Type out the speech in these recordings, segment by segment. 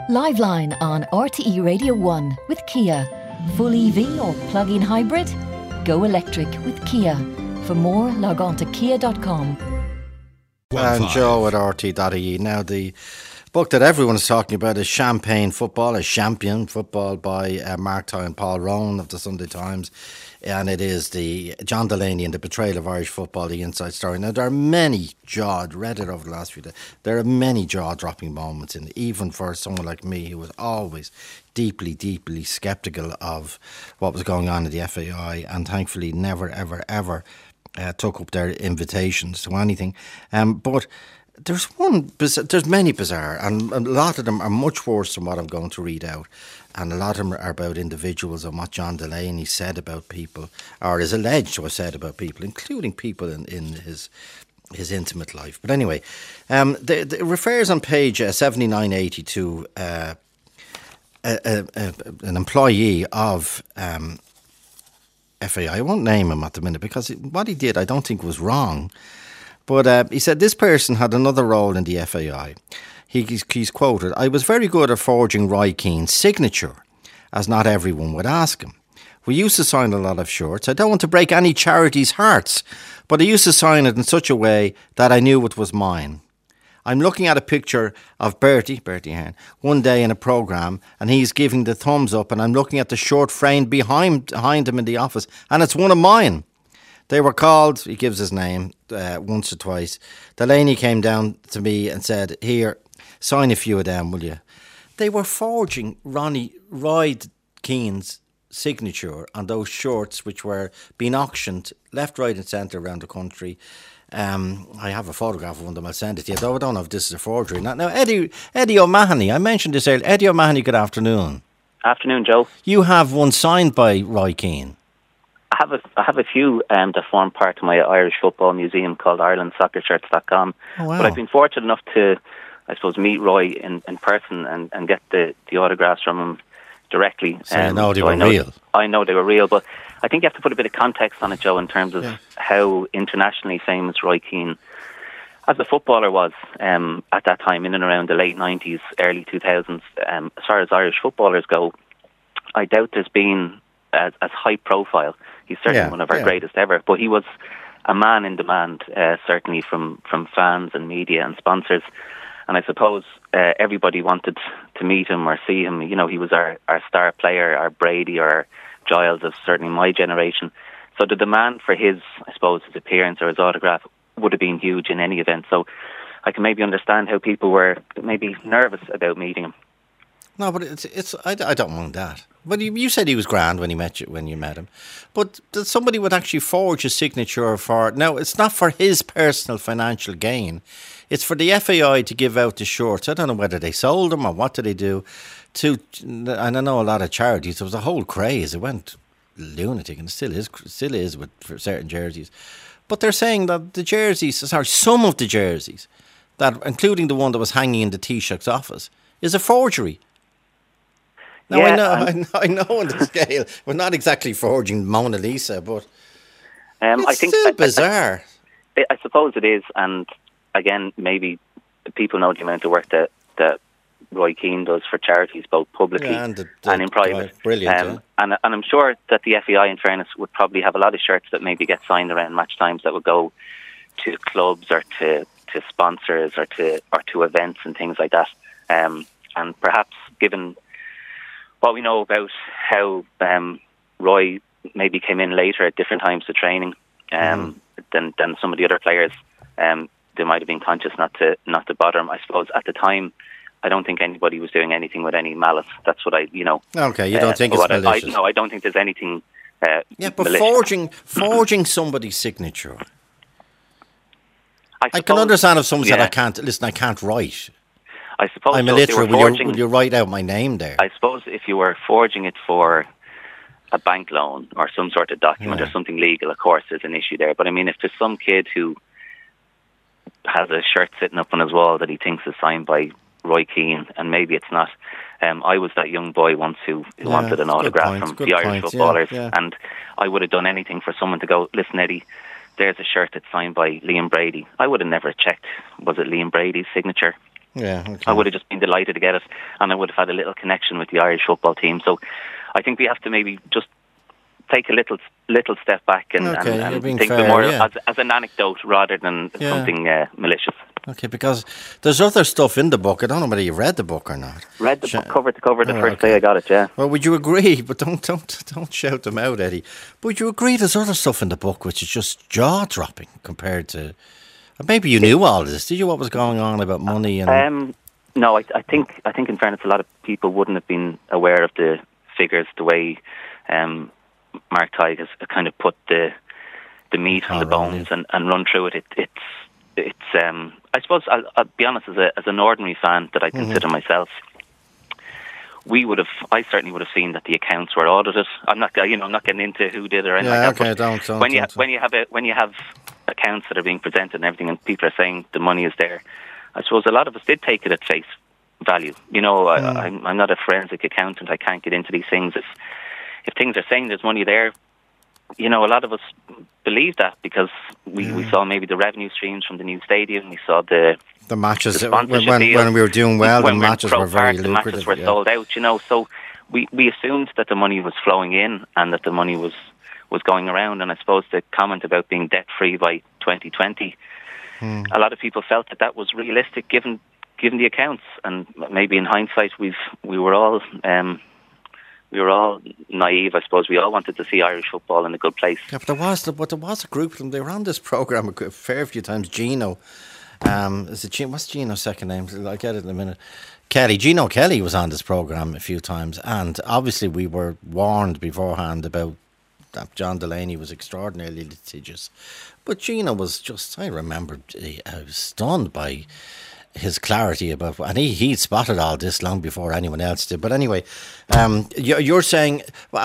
Liveline on RTE Radio 1 with Kia. Full EV or plug-in hybrid? Go electric with Kia. For more, log on to kia.com. And Joe at RT.ie. Now, the book that everyone's talking about is Champagne Football, a Champion Football by Mark Ty and Paul Rowan of the Sunday Times. And it is the John Delaney and the betrayal of Irish football, the inside story. Now, there are many read it over the last few days, there are many jaw-dropping moments in it, even for someone like me who was always deeply, deeply sceptical of what was going on at the FAI, and thankfully never, ever, ever took up their invitations to anything. But there's many bizarre, and a lot of them are much worse than what I'm going to read out. And a lot of them are about individuals and what John Delaney said about people, or is alleged to have said about people, including people in his intimate life. But anyway, it refers on page 7980 to an employee of FAI. I won't name him at the minute because what he did I don't think was wrong. But he said this person had another role in the FAI. He's quoted, "I was very good at forging Roy Keane's signature, as not everyone would ask him. We used to sign a lot of shirts. I don't want to break any charity's hearts, but I used to sign it in such a way that I knew it was mine. I'm looking at a picture of Bertie Hearn, one day in a programme, and he's giving the thumbs up, and I'm looking at the shirt framed behind him in the office, and it's one of mine. They were called," he gives his name, once or twice. "Delaney came down to me and said, 'Here, sign a few of them, will you?' They were forging Roy Keane's signature on those shirts which were being auctioned left, right and centre around the country. I have a photograph of one of them. I'll send it to you, though I don't know if this is a forgery. Now, Eddie O'Mahony, I mentioned this earlier. Eddie O'Mahony, good afternoon. Afternoon, Joe. You have one signed by Roy Keane. I have a few that form part of my Irish Football Museum called IrelandSoccerShirts.com. Oh, wow. But I've been fortunate enough to, I suppose, meet Roy in person and get the autographs from him directly. So you know they were real. I know they were real, but I think you have to put a bit of context on it, Joe, in terms of how internationally famous Roy Keane as a footballer was at that time, in and around the late 90s, early 2000s. As far as Irish footballers go, I doubt there's been as high profile. He's certainly one of our greatest ever, but he was a man in demand, certainly from fans and media and sponsors. And I suppose everybody wanted to meet him or see him. You know, he was our star player, our Brady or our Giles of certainly my generation. So the demand for his appearance or his autograph would have been huge in any event. So I can maybe understand how people were maybe nervous about meeting him. No, but it's I don't mind that. But you said he was grand when you met him. But that somebody would actually forge a signature for... Now, it's not for his personal financial gain. It's for the FAI to give out the shirts. I don't know whether they sold them or what did they do. And I know a lot of charities, there was a whole craze. It went lunatic, and it still is for certain jerseys. But they're saying that some of the jerseys, that including the one that was hanging in the Taoiseach's office, is a forgery. Now, I know on the scale, we're not exactly forging Mona Lisa, but it's still bizarre. I suppose it is, and again, maybe people know the amount of work that Roy Keane does for charities, both publicly and in private. Brilliant. And I'm sure that the FAI, in fairness, would probably have a lot of shirts that maybe get signed around match times that would go to clubs or to sponsors or to events and things like that. And perhaps given what we know about how Roy maybe came in later at different times to training than some of the other players, they might have been conscious not to bother him. I suppose at the time, I don't think anybody was doing anything with any malice. That's what Okay, you don't think it's malicious? No, I don't think there's anything. But malicious. forging somebody's signature. I can understand if someone said, I can't write. I suppose I'm illiterate. Will you write out my name there? I suppose if you were forging it for a bank loan or some sort of document or something legal, of course, there's an issue there. But I mean, if there's some kid who has a shirt sitting up on his wall that he thinks is signed by Roy Keane, and maybe it's not. I was that young boy once who wanted an autograph from the Irish footballers, and I would have done anything for someone to go, listen, Eddie, there's a shirt that's signed by Liam Brady. I would have never checked, was it Liam Brady's signature? Yeah, okay. I would have just been delighted to get it, and I would have had a little connection with the Irish football team. So I think we have to maybe just take a little step back and think fair, more as an anecdote rather than something malicious. Okay, because there's other stuff in the book. I don't know whether you read the book or not. Read the book cover to cover the first day I got it, yeah. Well, would you agree? But don't shout them out, Eddie. But would you agree there's other stuff in the book which is just jaw-dropping compared to... Maybe you knew all this. Did you? What was going on about money? And no, I think in fairness, a lot of people wouldn't have been aware of the figures the way Mark Tighe has kind of put the meat on the bones and run through it. It's I suppose I'll be honest, as an ordinary fan that I consider myself, I certainly would have seen that the accounts were audited. I'm not getting into who did or anything like that. Don't. When you have accounts that are being presented and everything, and people are saying the money is there, I suppose a lot of us did take it at face value. I'm not a forensic accountant. I can't get into these things. If things are saying there's money there, a lot of us believe that because we saw maybe the revenue streams from the new stadium. We saw the matches when we were doing well. The matches were very lucrative. The matches were sold out. So we assumed that the money was flowing in and that the money was going around. And I suppose the comment about being debt free by 2020, a lot of people felt that was realistic given the accounts. And maybe in hindsight, we were all naive, I suppose. We all wanted to see Irish football in a good place. Yeah, but there was a group of them. They were on this programme a fair few times. Gino, what's Gino's second name? I'll get it in a minute. Gino Kelly was on this programme a few times, and obviously we were warned beforehand about that John Delaney was extraordinarily litigious. But Gino was just, I remember, I was stunned by his clarity about, and he spotted all this long before anyone else did. But anyway, you're saying,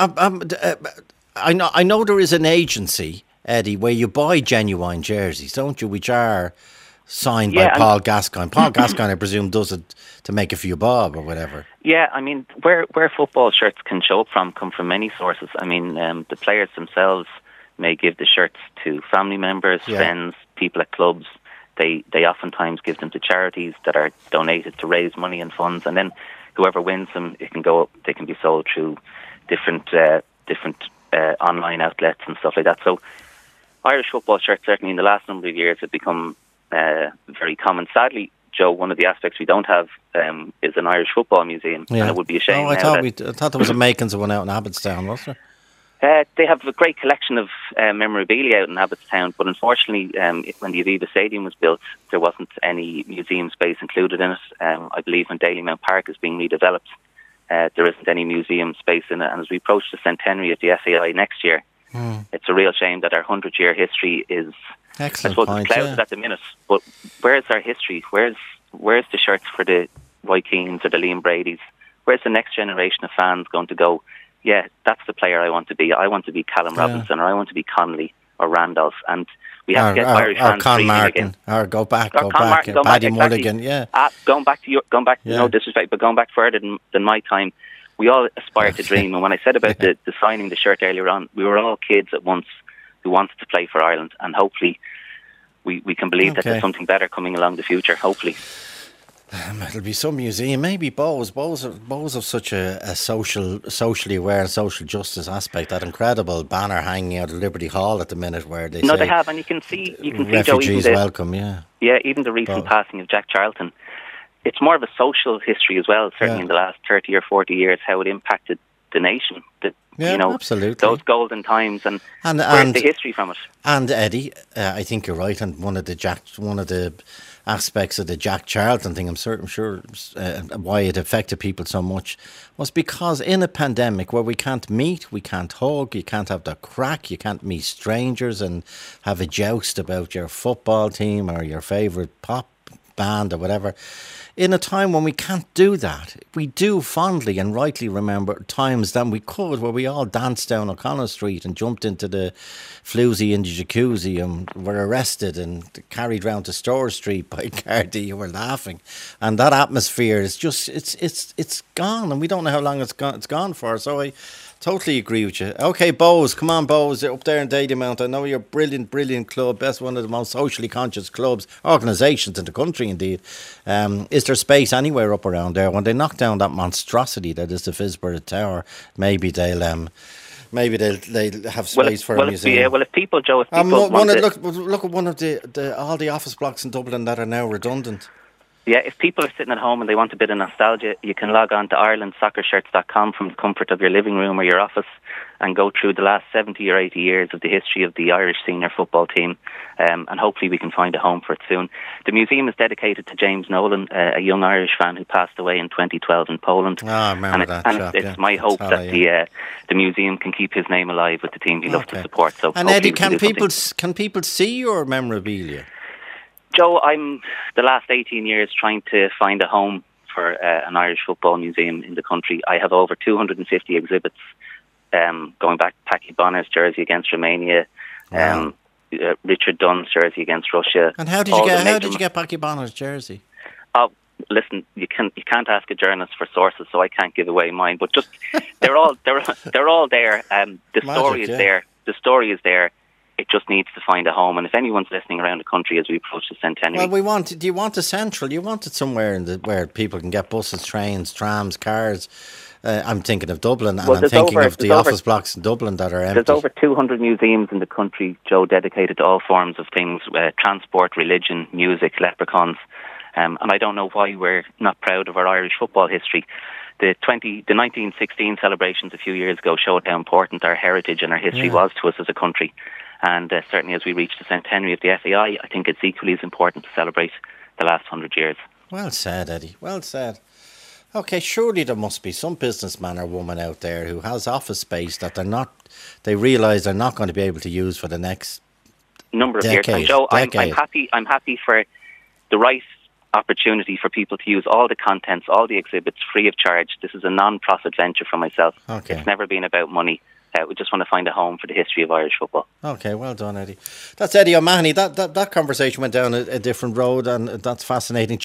I know there is an agency, Eddie, where you buy genuine jerseys, don't you? Which are signed by Paul Gascoigne. Paul Gascoigne, I presume, does it to make a few bob or whatever. Yeah, I mean, where football shirts can show up from come from many sources. I mean, the players themselves may give the shirts to family members, friends, people at clubs. They oftentimes give them to charities that are donated to raise money and funds, and then whoever wins them, they can be sold through different online outlets and stuff like that. So Irish football shirts, certainly in the last number of years, have become very common. Sadly, Joe, one of the aspects we don't have is an Irish football museum, and it would be a shame. I thought there was a makings of one out in Abbottstown, wasn't there? They have a great collection of memorabilia out in Abbottstown, but unfortunately, when the Aviva Stadium was built, there wasn't any museum space included in it. I believe when Dalymount Park is being redeveloped, there isn't any museum space in it. And as we approach the centenary of the FAI next year, it's a real shame that our 100-year history is, excellent, I suppose, it's clouded at the minute. But where's our history? Where's the shirts for the Roy Keanes or the Liam Brady's? Where's the next generation of fans going to go, yeah, that's the player I want to be. I want to be Callum Robinson, or I want to be Conley or Randolph. And we have to get Irish fans Con Martin again. Or go back, Paddy Mulligan, going back, no disrespect, but going back further than my time, we all aspire to dream. And when I said about the signing the shirt earlier on, we were all kids at once who wanted to play for Ireland, and hopefully we can believe that there's something better coming along the future, hopefully. It'll be some museum, maybe Bows of such a socially aware and social justice aspect. That incredible banner hanging out of Liberty Hall at the minute, where they say they have, and you can see refugees Joe, welcome. Even the recent passing of Jack Charlton. It's more of a social history as well. Certainly in the last 30 or 40 years, how it impacted the nation. Absolutely. Those golden times and the history from it. And Eddie, I think you're right. And one of the aspects of the Jack Charlton thing, I'm sure why it affected people so much was because in a pandemic where we can't meet, we can't hug, you can't have the crack, you can't meet strangers and have a joust about your football team or your favourite pop band or whatever. In a time when we can't do that, we do fondly and rightly remember times than we could where we all danced down O'Connell Street and jumped into the floozy in the jacuzzi and were arrested and carried round to Store Street by Gardaí who were laughing. And that atmosphere is just, it's gone, and we don't know how long it's gone for. So I totally agree with you. Okay, Bows, come on, Bows, up there in Dadymount. I know you're a brilliant club, best one of the most socially conscious clubs, organisations in the country, indeed. Is there space anywhere up around there? When they knock down that monstrosity that is the Fisborough Tower, maybe they'll have space for a museum. If people, Joe, look at one of all the office blocks in Dublin that are now redundant. Yeah, if people are sitting at home and they want a bit of nostalgia, you can log on to IrelandSoccerShirts.com from the comfort of your living room or your office and go through the last 70 or 80 years of the history of the Irish senior football team, and hopefully we can find a home for it soon. The museum is dedicated to James Nolan, a young Irish fan who passed away in 2012 in Poland. I remember that. It's my hope that the museum can keep his name alive with the team he loves to support. So, and Eddie, can people see your memorabilia? Joe, I'm the last 18 years trying to find a home for an Irish football museum in the country. I have over 250 exhibits, going back Packy Bonner's jersey against Romania, Richard Dunn's jersey against Russia. And how did you get Packy Bonner's jersey? Oh, listen, you can't ask a journalist for sources, so I can't give away mine. But just they're all there. The story is there. The story is there. It just needs to find a home, and if anyone's listening around the country as we approach the centenary, do you want a central? You want it somewhere where people can get buses, trains, trams, cars. I'm thinking of Dublin, and I'm thinking of the office blocks in Dublin that are empty. There's over 200 museums in the country, Joe, dedicated to all forms of things: transport, religion, music, leprechauns, and I don't know why we're not proud of our Irish football history. The 1916 celebrations a few years ago showed how important our heritage and our history was to us as a country. And certainly as we reach the centenary of the FAI, I think it's equally as important to celebrate the last 100 years. Well said, Eddie. Well said. Okay, surely there must be some businessman or woman out there who has office space that they realise they're not going to be able to use for the next number of years. And Joe, I'm happy for the right opportunity for people to use all the contents, all the exhibits free of charge. This is a non-profit venture for myself. Okay. It's never been about money. We just want to find a home for the history of Irish football. Okay, well done, Eddie. That's Eddie O'Mahony. That conversation went down a different road, and that's fascinating.